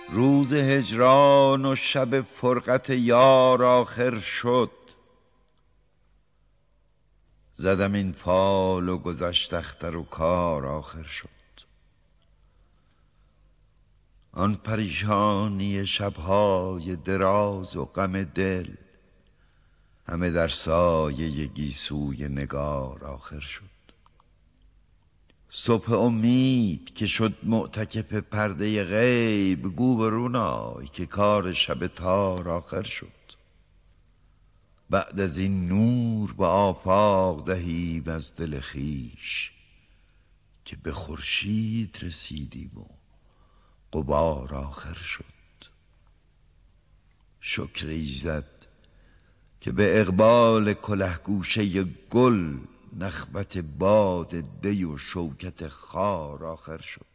روز هجران و شب فرقت یار آخر شد. زدم این فال و گذشت اختر و کار آخر شد. آن پریشانی شبهای دراز و غم دل همه در سایه گیسوی نگار آخر شد. صبح امید که شد معتکف پرده غیب، گو برون آی که کار شب تار آخر شد. بعد از این نور به آفاق دهیم از دل خویش، که به خورشید رسیدیم و غبار آخر شد. شکر ایزد که به اقبال کلهگوشه گل نخوت باد دی و شوکت خار آخر شد.